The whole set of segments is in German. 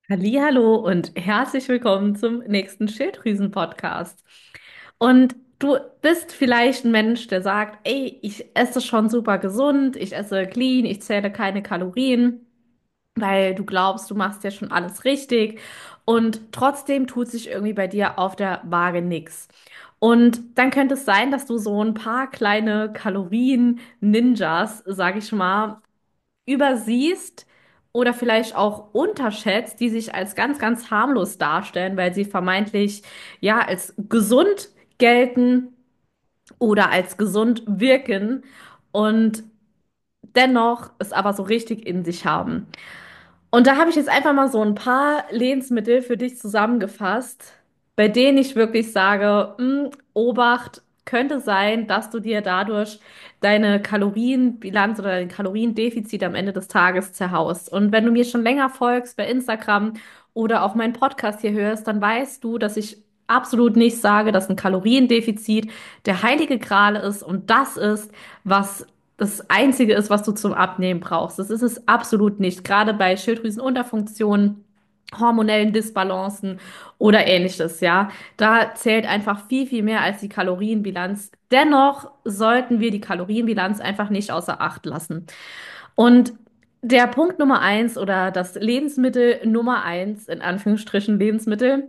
Hallihallo und herzlich willkommen zum nächsten Schilddrüsen-Podcast. Und du bist vielleicht ein Mensch, der sagt, ey, ich esse schon super gesund, ich esse clean, ich zähle keine Kalorien, weil du glaubst, du machst ja schon alles richtig und trotzdem tut sich irgendwie bei dir auf der Waage nichts. Und dann könnte es sein, dass du so ein paar kleine Kalorien-Ninjas, sag ich mal, übersiehst oder vielleicht auch unterschätzt, die sich als ganz, ganz harmlos darstellen, weil sie vermeintlich ja als gesund gelten oder als gesund wirken und dennoch es aber so richtig in sich haben. Und da habe ich jetzt einfach mal so ein paar Lebensmittel für dich zusammengefasst, bei denen ich wirklich sage, Obacht, könnte sein, dass du dir dadurch deine Kalorienbilanz oder dein Kaloriendefizit am Ende des Tages zerhaust. Und wenn du mir schon länger folgst bei Instagram oder auch meinen Podcast hier hörst, dann weißt du, dass ich absolut nicht sage, dass ein Kaloriendefizit der heilige Gral ist und das ist, was das Einzige ist, was du zum Abnehmen brauchst. Das ist es absolut nicht. Gerade bei Schilddrüsenunterfunktionen, hormonellen Disbalancen oder ähnliches, ja. Da zählt einfach viel, viel mehr als die Kalorienbilanz. Dennoch sollten wir die Kalorienbilanz einfach nicht außer Acht lassen. Und der Punkt Nummer eins oder das Lebensmittel Nummer eins, in Anführungsstrichen Lebensmittel,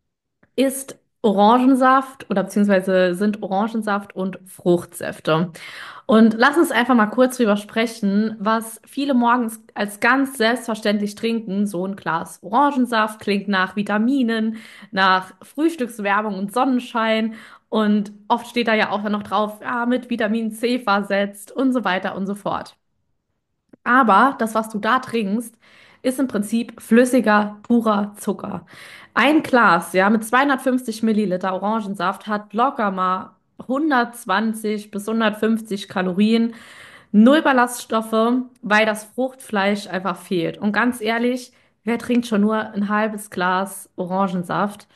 ist Orangensaft oder beziehungsweise sind Orangensaft und Fruchtsäfte. Und lass uns einfach mal kurz drüber sprechen, was viele morgens als ganz selbstverständlich trinken. So ein Glas Orangensaft klingt nach Vitaminen, nach Frühstückswerbung und Sonnenschein. Und oft steht da ja auch dann noch drauf, ja, mit Vitamin C versetzt und so weiter und so fort. Aber das, was du da trinkst, ist im Prinzip flüssiger, purer Zucker. Ein Glas, ja, mit 250 Milliliter Orangensaft hat locker mal 120 bis 150 Kalorien, null Ballaststoffe, weil das Fruchtfleisch einfach fehlt. Und ganz ehrlich, wer trinkt schon nur ein halbes Glas Orangensaft?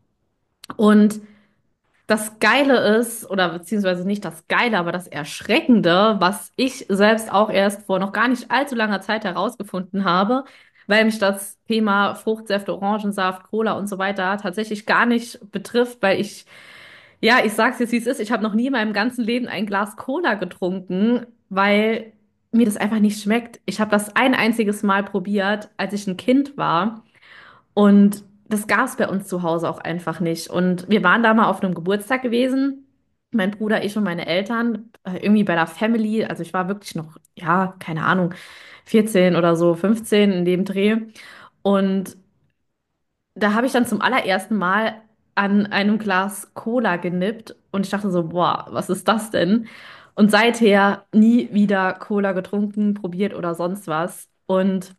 Und das Geile ist, oder beziehungsweise nicht das Geile, aber das Erschreckende, was ich selbst auch erst vor noch gar nicht allzu langer Zeit herausgefunden habe, weil mich das Thema Fruchtsäfte, Orangensaft, Cola und so weiter tatsächlich gar nicht betrifft, weil ich, ja, ich sag's jetzt, wie es ist, ich habe noch nie in meinem ganzen Leben ein Glas Cola getrunken, weil mir das einfach nicht schmeckt. Ich habe das ein einziges Mal probiert, als ich ein Kind war. Und das gab es bei uns zu Hause auch einfach nicht. Und wir waren da mal auf einem Geburtstag gewesen, mein Bruder, ich und meine Eltern, irgendwie bei der Family. Also ich war wirklich noch, ja, keine Ahnung, 14 oder so, 15 in dem Dreh. Und da habe ich dann zum allerersten Mal an einem Glas Cola genippt und ich dachte so, boah, was ist das denn? Und seither nie wieder Cola getrunken, probiert oder sonst was. Und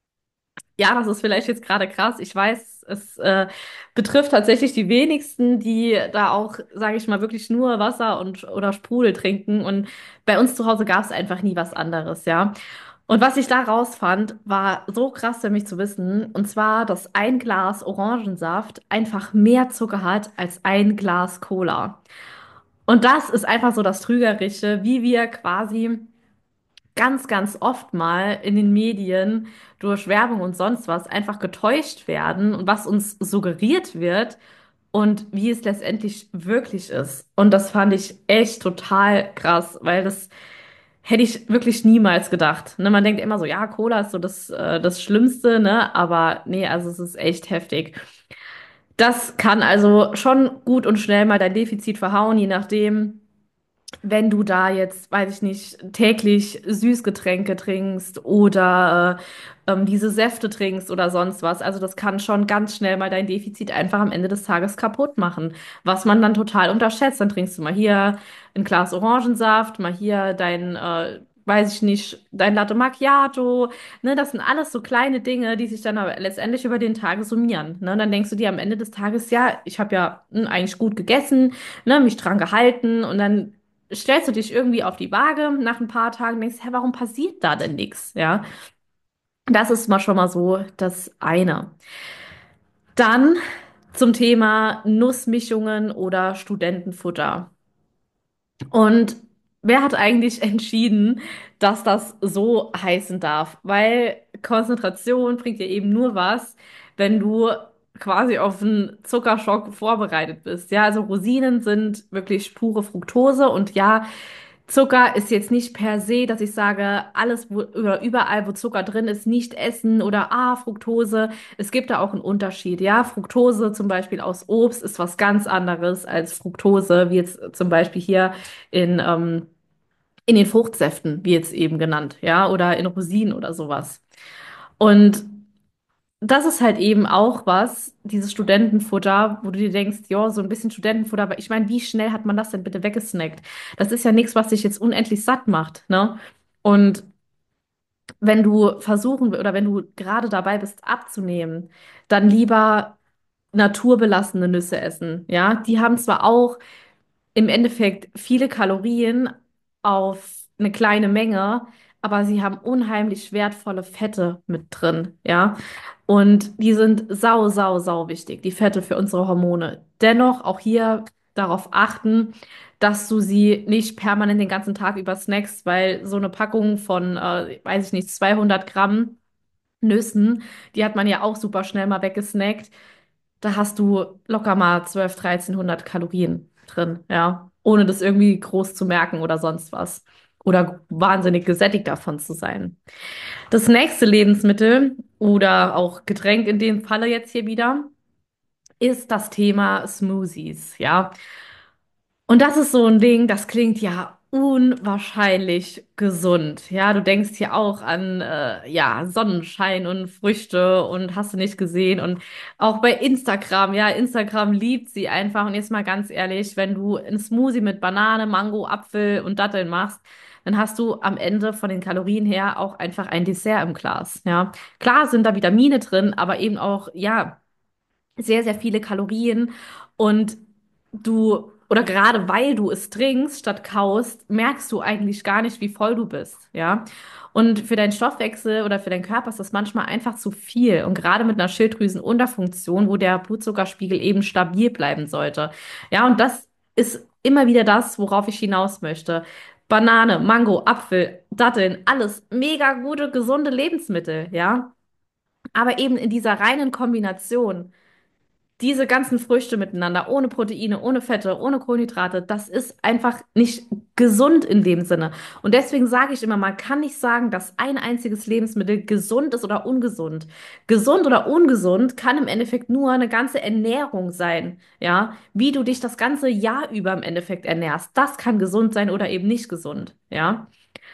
ja, das ist vielleicht jetzt gerade krass. Ich weiß, es betrifft tatsächlich die wenigsten, die da auch, sage ich mal, wirklich nur Wasser und oder Sprudel trinken. Und bei uns zu Hause gab es einfach nie was anderes, ja. Und was ich da rausfand, war so krass für mich zu wissen. Und zwar, dass ein Glas Orangensaft einfach mehr Zucker hat als ein Glas Cola. Und das ist einfach so das Trügerische, wie wir quasi ganz, ganz oft mal in den Medien durch Werbung und sonst was einfach getäuscht werden und was uns suggeriert wird und wie es letztendlich wirklich ist. Und das fand ich echt total krass, weil das hätte ich wirklich niemals gedacht. Ne, man denkt immer so, ja, Cola ist so das Schlimmste, ne? Aber nee, also es ist echt heftig. Das kann also schon gut und schnell mal dein Defizit verhauen, je nachdem, wenn du da jetzt, weiß ich nicht, täglich Süßgetränke trinkst oder diese Säfte trinkst oder sonst was. Also das kann schon ganz schnell mal dein Defizit einfach am Ende des Tages kaputt machen, was man dann total unterschätzt. Dann trinkst du mal hier ein Glas Orangensaft, mal hier dein, weiß ich nicht, dein Latte Macchiato. Ne, das sind alles so kleine Dinge, die sich dann aber letztendlich über den Tag summieren. Ne, dann denkst du dir am Ende des Tages, ja, ich habe ja eigentlich gut gegessen, ne, mich dran gehalten und dann stellst du dich irgendwie auf die Waage nach ein paar Tagen, denkst, hä, warum passiert da denn nichts? Ja, das ist mal schon mal so das eine. Dann zum Thema Nussmischungen oder Studentenfutter. Und wer hat eigentlich entschieden, dass das so heißen darf? Weil Konzentration bringt dir eben nur was, wenn du quasi auf einen Zuckerschock vorbereitet bist. Ja, also Rosinen sind wirklich pure Fructose und ja, Zucker ist jetzt nicht per se, dass ich sage, alles oder überall, wo Zucker drin ist, nicht essen oder Fructose. Es gibt da auch einen Unterschied. Ja, Fructose zum Beispiel aus Obst ist was ganz anderes als Fructose, wie jetzt zum Beispiel hier in, ähm, in den Fruchtsäften, wie jetzt eben genannt, ja, oder in Rosinen oder sowas. Und das ist halt eben auch was, dieses Studentenfutter, wo du dir denkst, ja, so ein bisschen Studentenfutter, aber ich meine, wie schnell hat man das denn bitte weggesnackt? Das ist ja nichts, was dich jetzt unendlich satt macht, ne? Und wenn du versuchen oder wenn du gerade dabei bist abzunehmen, dann lieber naturbelassene Nüsse essen, ja? Die haben zwar auch im Endeffekt viele Kalorien auf eine kleine Menge, aber sie haben unheimlich wertvolle Fette mit drin, ja. Und die sind sau, sau, sau wichtig, die Fette für unsere Hormone. Dennoch auch hier darauf achten, dass du sie nicht permanent den ganzen Tag über snackst, weil so eine Packung von, weiß ich nicht, 200 Gramm Nüssen, die hat man ja auch super schnell mal weggesnackt. Da hast du locker mal 12, 1300 Kalorien drin, ja, ohne das irgendwie groß zu merken oder sonst was. Oder wahnsinnig gesättigt davon zu sein. Das nächste Lebensmittel oder auch Getränk in dem Falle jetzt hier wieder ist das Thema Smoothies, ja. Und das ist so ein Ding, das klingt ja unwahrscheinlich gesund. Ja, du denkst hier auch an ja, Sonnenschein und Früchte und hast du nicht gesehen. Und auch bei Instagram, ja, Instagram liebt sie einfach. Und jetzt mal ganz ehrlich, wenn du ein Smoothie mit Banane, Mango, Apfel und Datteln machst, dann hast du am Ende von den Kalorien her auch einfach ein Dessert im Glas. Ja, klar sind da Vitamine drin, aber eben auch, ja, sehr, sehr viele Kalorien und du, oder gerade weil du es trinkst statt kaust, merkst du eigentlich gar nicht, wie voll du bist, ja. Und für deinen Stoffwechsel oder für deinen Körper ist das manchmal einfach zu viel. Und gerade mit einer Schilddrüsenunterfunktion, wo der Blutzuckerspiegel eben stabil bleiben sollte. Ja, und das ist immer wieder das, worauf ich hinaus möchte. Banane, Mango, Apfel, Datteln, alles mega gute, gesunde Lebensmittel, ja. Aber eben in dieser reinen Kombination diese ganzen Früchte miteinander, ohne Proteine, ohne Fette, ohne Kohlenhydrate, das ist einfach nicht gesund in dem Sinne. Und deswegen sage ich immer, man kann nicht sagen, dass ein einziges Lebensmittel gesund ist oder ungesund. Gesund oder ungesund kann im Endeffekt nur eine ganze Ernährung sein, ja, wie du dich das ganze Jahr über im Endeffekt ernährst. Das kann gesund sein oder eben nicht gesund, ja.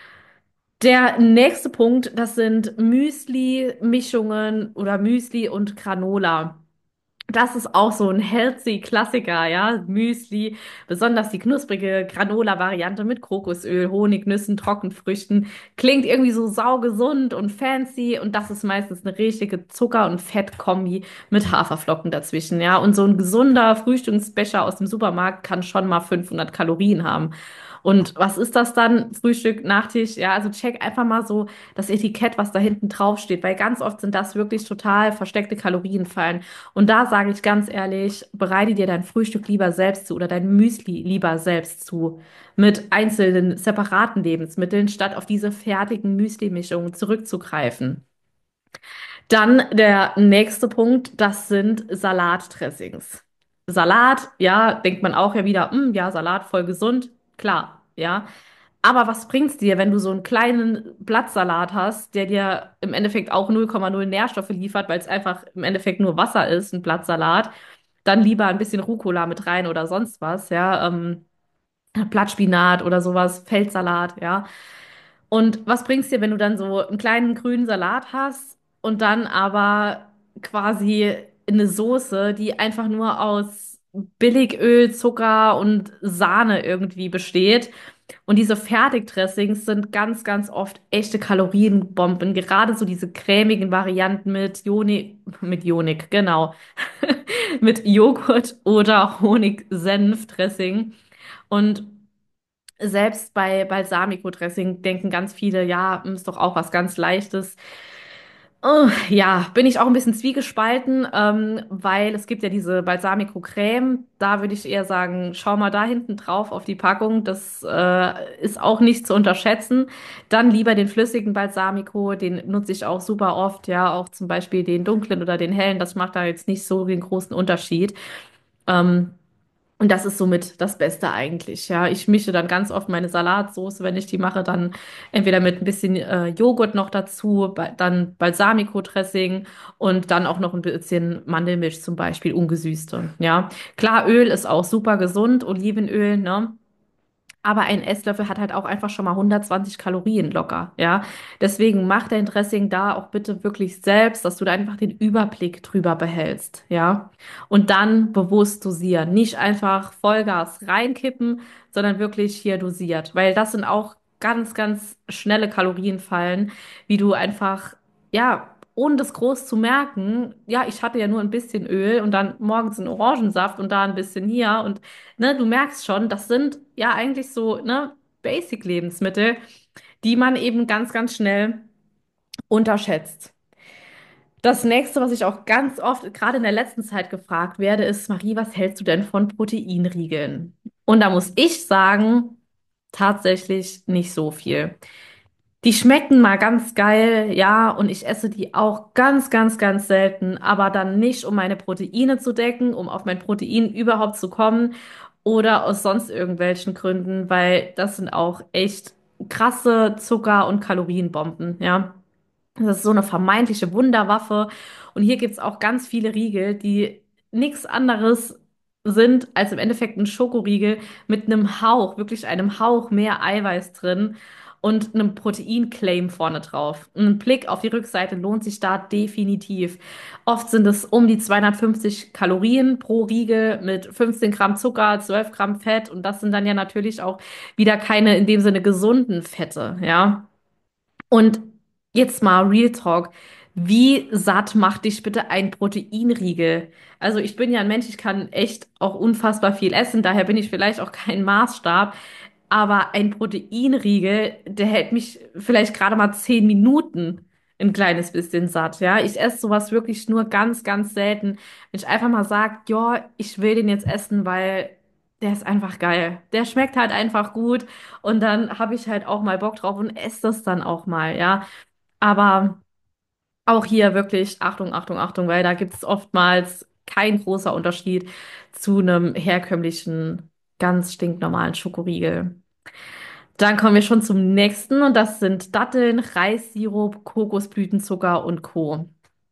Der nächste Punkt, das sind Müsli-Mischungen oder Müsli und Granola. Das ist auch so ein healthy Klassiker, ja. Müsli, besonders die knusprige Granola-Variante mit Kokosöl, Honig, Nüssen, Trockenfrüchten. Klingt irgendwie so saugesund und fancy und das ist meistens eine richtige Zucker- und Fettkombi mit Haferflocken dazwischen, ja. Und so ein gesunder Frühstücksbecher aus dem Supermarkt kann schon mal 500 Kalorien haben. Und was ist das dann? Frühstück, Nachtisch, ja, also check einfach mal so das Etikett, was da hinten drauf steht, weil ganz oft sind das wirklich total versteckte Kalorienfallen. Und da sage ich ganz ehrlich, bereite dir dein Frühstück lieber selbst zu oder dein Müsli lieber selbst zu mit einzelnen separaten Lebensmitteln, statt auf diese fertigen Müsli-Mischungen zurückzugreifen. Dann der nächste Punkt, das sind Salatdressings. Salat, ja, denkt man auch ja wieder, ja, Salat voll gesund, klar, ja. Aber was bringt's dir, wenn du so einen kleinen Blattsalat hast, der dir im Endeffekt auch 0,0 Nährstoffe liefert, weil es einfach im Endeffekt nur Wasser ist, ein Blattsalat? Dann lieber ein bisschen Rucola mit rein oder sonst was, ja. Blattspinat oder sowas, Feldsalat, ja. Und was bringt's dir, wenn du dann so einen kleinen grünen Salat hast und dann aber quasi eine Soße, die einfach nur aus Billigöl, Zucker und Sahne irgendwie besteht? Und diese Fertigdressings sind ganz, ganz oft echte Kalorienbomben. Gerade so diese cremigen Varianten mit Joghurt, genau, mit Joghurt oder Honig-Senf-Dressing. Und selbst bei Balsamico-Dressing denken ganz viele, ja, ist doch auch was ganz Leichtes. Oh, ja, bin ich auch ein bisschen zwiegespalten, weil es gibt ja diese Balsamico-Creme. Da würde ich eher sagen, schau mal da hinten drauf auf die Packung. Das ist auch nicht zu unterschätzen. Dann lieber den flüssigen Balsamico, den nutze ich auch super oft, ja, auch zum Beispiel den dunklen oder den hellen. Das macht da jetzt nicht so den großen Unterschied. Ähm, Und das ist somit das Beste eigentlich. Ja, ich mische dann ganz oft meine Salatsoße, wenn ich die mache, dann entweder mit ein bisschen Joghurt noch dazu, dann Balsamico-Dressing und dann auch noch ein bisschen Mandelmilch zum Beispiel, ungesüßte. Ja, klar, Öl ist auch super gesund, Olivenöl, ne? Aber ein Esslöffel hat halt auch einfach schon mal 120 Kalorien locker, ja. Deswegen mach dein Dressing da auch bitte wirklich selbst, dass du da einfach den Überblick drüber behältst, ja. Und dann bewusst dosieren. Nicht einfach Vollgas reinkippen, sondern wirklich hier dosiert. Weil das sind auch ganz, ganz schnelle Kalorienfallen, wie du einfach, ja, ohne das groß zu merken, ja, ich hatte ja nur ein bisschen Öl und dann morgens einen Orangensaft und da ein bisschen hier und ne, du merkst schon, das sind ja eigentlich so, ne, Basic-Lebensmittel, die man eben ganz, ganz schnell unterschätzt. Das nächste, was ich auch ganz oft, gerade in der letzten Zeit gefragt werde, ist, Marie, was hältst du denn von Proteinriegeln? Und da muss ich sagen, tatsächlich nicht so viel. Die schmecken mal ganz geil, ja, und ich esse die auch ganz, ganz, ganz selten, aber dann nicht, um meine Proteine zu decken, um auf mein Protein überhaupt zu kommen oder aus sonst irgendwelchen Gründen, weil das sind auch echt krasse Zucker- und Kalorienbomben, ja. Das ist so eine vermeintliche Wunderwaffe. Und hier gibt's auch ganz viele Riegel, die nichts anderes sind als im Endeffekt ein Schokoriegel mit einem Hauch, wirklich einem Hauch mehr Eiweiß drin und einem Proteinclaim vorne drauf. Und ein Blick auf die Rückseite lohnt sich da definitiv. Oft sind es um die 250 Kalorien pro Riegel mit 15 Gramm Zucker, 12 Gramm Fett. Und das sind dann ja natürlich auch wieder keine in dem Sinne gesunden Fette, ja. Und jetzt mal Real Talk. Wie satt macht dich bitte ein Proteinriegel? Also ich bin ja ein Mensch, ich kann echt auch unfassbar viel essen, daher bin ich vielleicht auch kein Maßstab. Aber ein Proteinriegel, der hält mich vielleicht gerade mal 10 Minuten ein kleines bisschen satt. Ja, ich esse sowas wirklich nur ganz, ganz selten. Wenn ich einfach mal sage, ja, ich will den jetzt essen, weil der ist einfach geil. Der schmeckt halt einfach gut. Und dann habe ich halt auch mal Bock drauf und esse das dann auch mal, ja. Aber auch hier wirklich Achtung, Achtung, Achtung, weil da gibt es oftmals kein großer Unterschied zu einem herkömmlichen, ganz stinknormalen Schokoriegel. Dann kommen wir schon zum nächsten und das sind Datteln, Reissirup, Kokosblütenzucker und Co.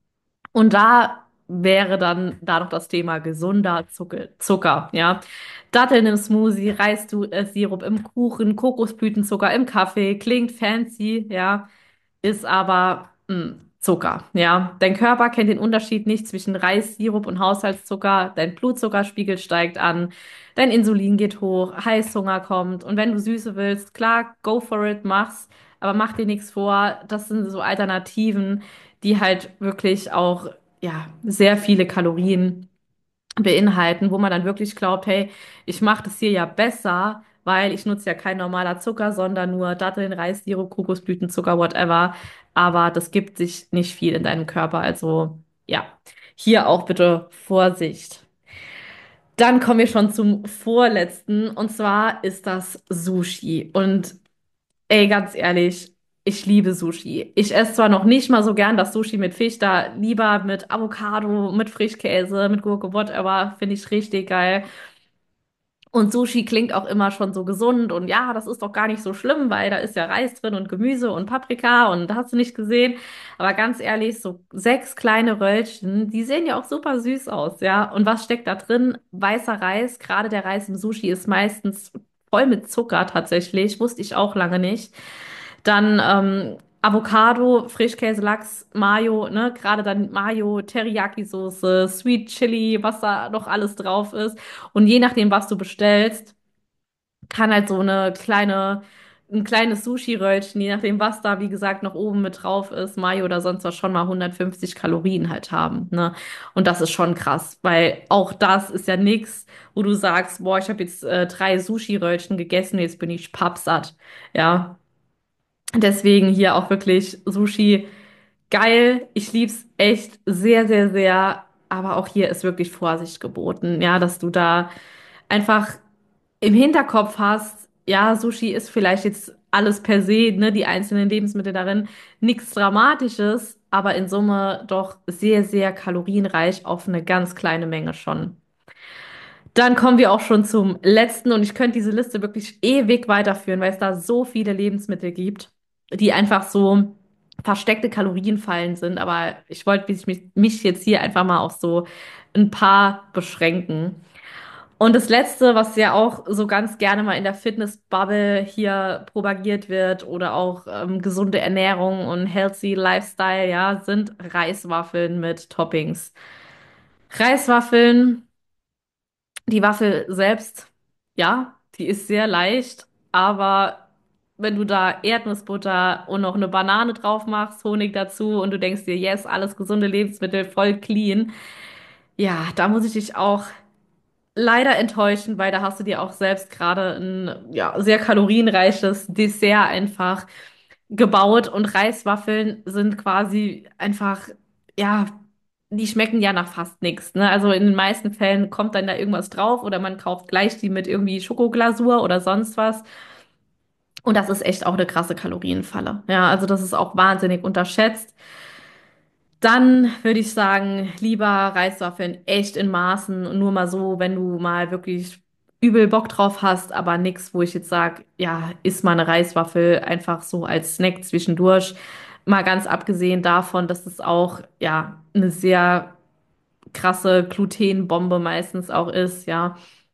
Und da wäre dann da noch das Thema gesunder Zucker, ja. Datteln im Smoothie, Reissirup im Kuchen, Kokosblütenzucker im Kaffee, klingt fancy, ja, ist aber Zucker, ja. Dein Körper kennt den Unterschied nicht zwischen Reissirup und Haushaltszucker. Dein Blutzuckerspiegel steigt an, dein Insulin geht hoch, Heißhunger kommt. Und wenn du Süße willst, klar, go for it, mach's. Aber mach dir nichts vor. Das sind so Alternativen, die halt wirklich auch, ja, sehr viele Kalorien beinhalten, wo man dann wirklich glaubt, hey, ich mache das hier ja besser, weil ich nutze ja kein normaler Zucker, sondern nur Datteln, Reissirup, Kokosblütenzucker, whatever. Aber das gibt sich nicht viel in deinem Körper. Also ja, hier auch bitte Vorsicht. Dann kommen wir schon zum vorletzten und zwar ist das Sushi. Und ey, ganz ehrlich, ich liebe Sushi. Ich esse zwar noch nicht mal so gern das Sushi mit Fisch, da lieber mit Avocado, mit Frischkäse, mit Gurke, whatever, finde ich richtig geil. Und Sushi klingt auch immer schon so gesund und ja, das ist doch gar nicht so schlimm, weil da ist ja Reis drin und Gemüse und Paprika und da hast du nicht gesehen. Aber ganz ehrlich, so 6 kleine Röllchen, die sehen ja auch super süß aus, ja. Und was steckt da drin? Weißer Reis, gerade der Reis im Sushi ist meistens voll mit Zucker tatsächlich, wusste ich auch lange nicht. Dann Avocado, Frischkäse, Lachs, Mayo, ne? Gerade dann Mayo, Teriyaki-Soße, Sweet Chili, was da noch alles drauf ist. Und je nachdem, was du bestellst, kann halt so ein kleines Sushi-Röllchen, je nachdem, was da, wie gesagt, noch oben mit drauf ist, Mayo oder sonst was, schon mal 150 Kalorien halt haben, ne? Und das ist schon krass, weil auch das ist ja nix, wo du sagst, boah, ich habe jetzt 3 Sushi-Röllchen gegessen, jetzt bin ich pappsatt, ja. Deswegen hier auch wirklich Sushi. geil. Ich lieb's echt sehr, sehr, sehr. Aber auch hier ist wirklich Vorsicht geboten, ja, dass du da einfach im Hinterkopf hast, ja, Sushi ist vielleicht jetzt alles per se, ne, die einzelnen Lebensmittel darin, nichts Dramatisches, aber in Summe doch sehr, sehr kalorienreich auf eine ganz kleine Menge schon. Dann kommen wir auch schon zum letzten und ich könnte diese Liste wirklich ewig weiterführen, weil es da so viele Lebensmittel gibt, die einfach so versteckte Kalorienfallen sind. Aber ich wollte mich jetzt hier einfach mal auf so ein paar beschränken. Und das Letzte, was ja auch so ganz gerne mal in der Fitness-Bubble hier propagiert wird oder auch gesunde Ernährung und healthy Lifestyle, ja, sind Reiswaffeln mit Toppings. Reiswaffeln, die Waffel selbst, ja, die ist sehr leicht, aber wenn du da Erdnussbutter und noch eine Banane drauf machst, Honig dazu und du denkst dir, yes, alles gesunde Lebensmittel, voll clean, ja, da muss ich dich auch leider enttäuschen, weil da hast du dir auch selbst gerade ein ja, sehr kalorienreiches Dessert einfach gebaut und Reiswaffeln sind quasi einfach, ja, die schmecken ja nach fast nichts, ne? Also in den meisten Fällen kommt dann da irgendwas drauf oder man kauft gleich die mit irgendwie Schokoglasur oder sonst was. Und das ist echt auch eine krasse Kalorienfalle. Ja, also das ist auch wahnsinnig unterschätzt. Dann würde ich sagen, lieber Reiswaffeln echt in Maßen und nur mal so, wenn du mal wirklich übel Bock drauf hast, aber nix, wo ich jetzt sage, ja, iss mal eine Reiswaffel einfach so als Snack zwischendurch. Mal ganz abgesehen davon, dass es auch, ja, eine sehr krasse Glutenbombe meistens auch ist, ja,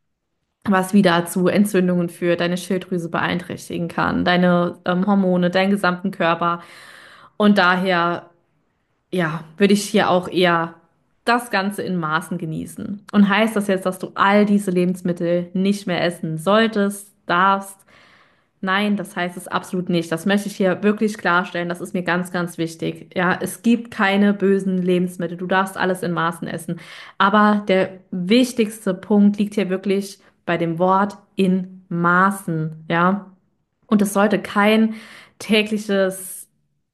was wieder zu Entzündungen führt, deine Schilddrüse beeinträchtigen kann, deine Hormone, deinen gesamten Körper. Und daher ja, würde ich hier auch eher das Ganze in Maßen genießen. Und heißt das jetzt, dass du all diese Lebensmittel nicht mehr essen solltest, darfst? Nein, das heißt es absolut nicht. Das möchte ich hier wirklich klarstellen. Das ist mir ganz, ganz wichtig. Ja, es gibt keine bösen Lebensmittel. Du darfst alles in Maßen essen. Aber der wichtigste Punkt liegt hier wirklich bei dem Wort in Maßen. Ja, und es sollte kein tägliches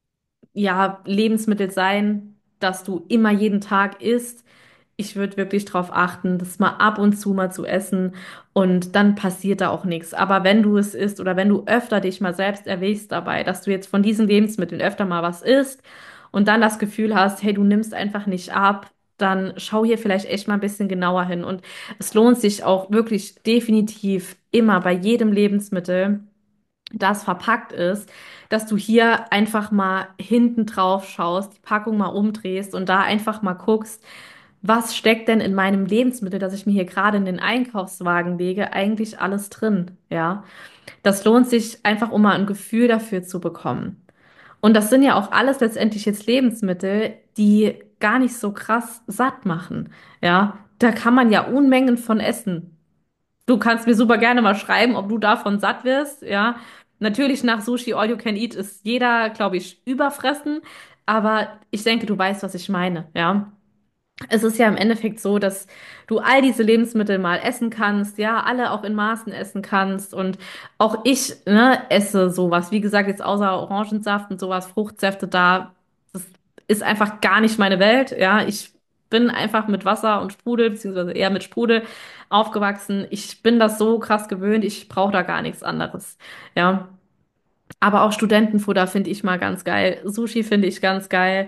ja, Lebensmittel sein, dass du immer jeden Tag isst. Ich würde wirklich darauf achten, das mal ab und zu mal zu essen und dann passiert da auch nichts. Aber wenn du es isst oder wenn du öfter dich mal selbst erwischst dabei, dass du jetzt von diesen Lebensmitteln öfter mal was isst und dann das Gefühl hast, hey, du nimmst einfach nicht ab, dann schau hier vielleicht echt mal ein bisschen genauer hin. Und es lohnt sich auch wirklich definitiv immer bei jedem Lebensmittel, das verpackt ist, dass du hier einfach mal hinten drauf schaust, die Packung mal umdrehst und da einfach mal guckst, was steckt denn in meinem Lebensmittel, das ich mir hier gerade in den Einkaufswagen lege, eigentlich alles drin, ja? Das lohnt sich einfach, um mal ein Gefühl dafür zu bekommen. Und das sind ja auch alles letztendlich jetzt Lebensmittel, die gar nicht so krass satt machen, ja? Da kann man ja Unmengen von essen. Du kannst mir super gerne mal schreiben, ob du davon satt wirst, ja. Natürlich nach Sushi All You Can Eat ist jeder, glaube ich, überfressen, aber ich denke, du weißt, was ich meine, ja. Es ist ja im Endeffekt so, dass du all diese Lebensmittel mal essen kannst, ja, alle auch in Maßen essen kannst und auch ich, ne, esse sowas. Wie gesagt, jetzt außer Orangensaft und sowas, Fruchtsäfte da, das ist einfach gar nicht meine Welt, ja. Ich bin einfach mit Wasser und Sprudel, beziehungsweise eher mit Sprudel aufgewachsen. Ich bin das so krass gewöhnt, ich brauche da gar nichts anderes, ja. Aber auch Studentenfutter finde ich mal ganz geil. Sushi finde ich ganz geil.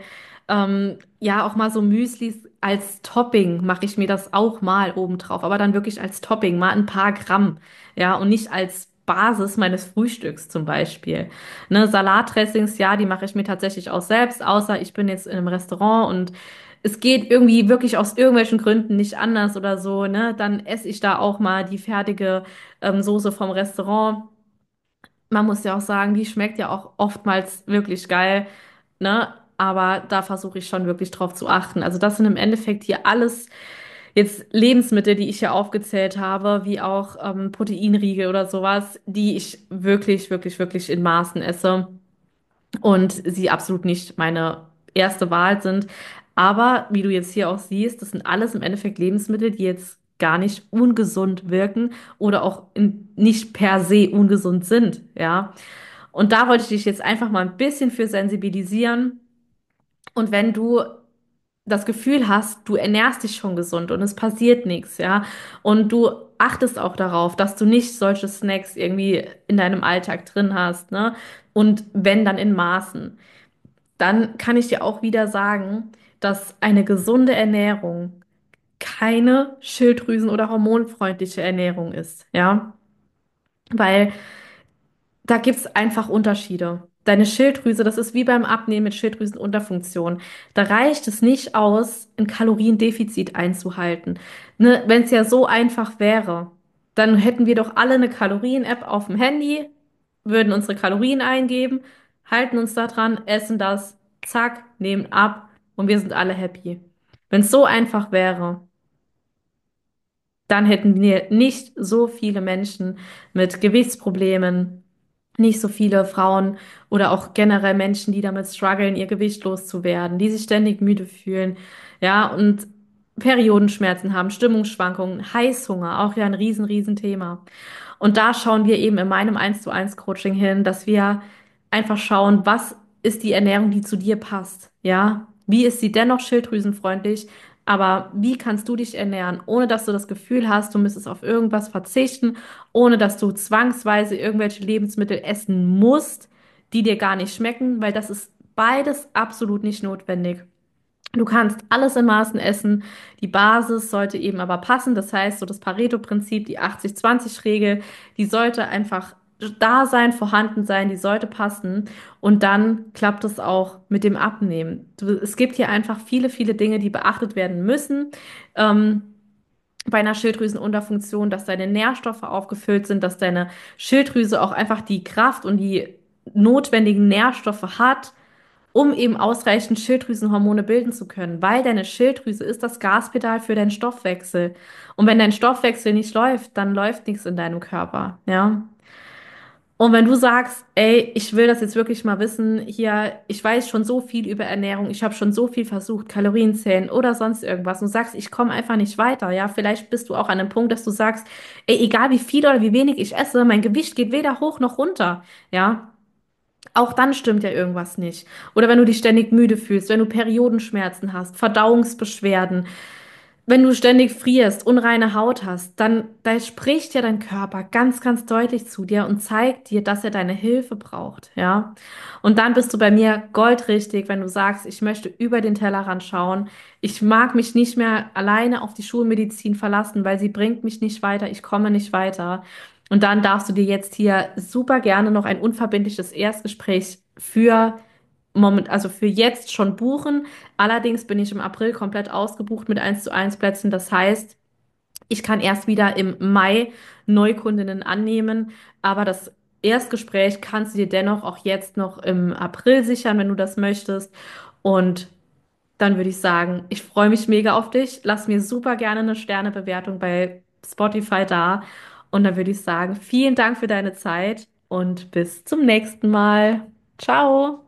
Ja, auch mal so Müslis als Topping mache ich mir das auch mal obendrauf, aber dann wirklich als Topping, mal ein paar Gramm. Ja, und nicht als Basis meines Frühstücks zum Beispiel. Ne, Salatdressings, ja, die mache ich mir tatsächlich auch selbst, außer ich bin jetzt in einem Restaurant und es geht irgendwie wirklich aus irgendwelchen Gründen nicht anders oder so, ne, dann esse ich da auch mal die fertige Soße vom Restaurant. Man muss ja auch sagen, die schmeckt ja auch oftmals wirklich geil, ne? Aber da versuche ich schon wirklich drauf zu achten. Also das sind im Endeffekt hier alles jetzt Lebensmittel, die ich hier aufgezählt habe, wie auch Proteinriegel oder sowas, die ich wirklich, wirklich, wirklich in Maßen esse und sie absolut nicht meine erste Wahl sind. Aber wie du jetzt hier auch siehst, das sind alles im Endeffekt Lebensmittel, die jetzt gar nicht ungesund wirken oder auch nicht per se ungesund sind, ja. Und da wollte ich dich jetzt einfach mal ein bisschen für sensibilisieren. Und wenn du das Gefühl hast, du ernährst dich schon gesund und es passiert nichts, ja, und du achtest auch darauf, dass du nicht solche Snacks irgendwie in deinem Alltag drin hast, ne? Und wenn dann in Maßen, dann kann ich dir auch wieder sagen, dass eine gesunde Ernährung keine Schilddrüsen- oder hormonfreundliche Ernährung ist, ja, weil da gibt's einfach Unterschiede. Deine Schilddrüse, das ist wie beim Abnehmen mit Schilddrüsenunterfunktion. Da reicht es nicht aus, ein Kaloriendefizit einzuhalten. Ne, wenn es ja so einfach wäre, dann hätten wir doch alle eine Kalorien-App auf dem Handy, würden unsere Kalorien eingeben, halten uns da dran, essen das, zack, nehmen ab und wir sind alle happy. Wenn es so einfach wäre, dann hätten wir nicht so viele Menschen mit Gewichtsproblemen, nicht so viele Frauen oder auch generell Menschen, die damit strugglen, ihr Gewicht loszuwerden, die sich ständig müde fühlen, ja, und Periodenschmerzen haben, Stimmungsschwankungen, Heißhunger, auch ja ein riesen Thema. Und da schauen wir eben in meinem 1:1 Coaching hin, dass wir einfach schauen, was ist die Ernährung, die zu dir passt, ja? Wie ist sie dennoch schilddrüsenfreundlich? Aber wie kannst du dich ernähren, ohne dass du das Gefühl hast, du müsstest auf irgendwas verzichten, ohne dass du zwangsweise irgendwelche Lebensmittel essen musst, die dir gar nicht schmecken, weil das ist beides absolut nicht notwendig. Du kannst alles in Maßen essen. Die Basis sollte eben aber passen. Das heißt, so das Pareto-Prinzip, die 80-20-Regel, die sollte einfach da sein, vorhanden sein, die sollte passen. Und dann klappt es auch mit dem Abnehmen. Es gibt hier einfach viele Dinge, die beachtet werden müssen. Ähm, bei einer Schilddrüsenunterfunktion, dass deine Nährstoffe aufgefüllt sind, dass deine Schilddrüse auch einfach die Kraft und die notwendigen Nährstoffe hat, um eben ausreichend Schilddrüsenhormone bilden zu können, weil deine Schilddrüse ist das Gaspedal für deinen Stoffwechsel. Und wenn dein Stoffwechsel nicht läuft, dann läuft nichts in deinem Körper, ja. Und wenn du sagst, ey, ich will das jetzt wirklich mal wissen, hier, ich weiß schon so viel über Ernährung, ich habe schon so viel versucht, Kalorienzählen oder sonst irgendwas und sagst, ich komme einfach nicht weiter, ja, vielleicht bist du auch an einem Punkt, dass du sagst, ey, egal wie viel oder wie wenig ich esse, mein Gewicht geht weder hoch noch runter, ja. Auch dann stimmt ja irgendwas nicht. Oder wenn du dich ständig müde fühlst, wenn du Periodenschmerzen hast, Verdauungsbeschwerden, wenn du ständig frierst, unreine Haut hast, dann da spricht ja dein Körper ganz deutlich zu dir und zeigt dir, dass er deine Hilfe braucht, ja? Und dann bist du bei mir goldrichtig, wenn du sagst, ich möchte über den Tellerrand schauen. Ich mag mich nicht mehr alleine auf die Schulmedizin verlassen, weil sie bringt mich nicht weiter, ich komme nicht weiter. Und dann darfst du dir jetzt hier super gerne noch ein unverbindliches Erstgespräch also für jetzt schon buchen. Allerdings bin ich im April komplett ausgebucht mit 1:1 Plätzen. Das heißt, ich kann erst wieder im Mai Neukundinnen annehmen, aber das Erstgespräch kannst du dir dennoch auch jetzt noch im April sichern, wenn du das möchtest. Und dann würde ich sagen, ich freue mich mega auf dich. Lass mir super gerne eine Sternebewertung bei Spotify da. Und dann würde ich sagen, vielen Dank für deine Zeit und bis zum nächsten Mal. Ciao.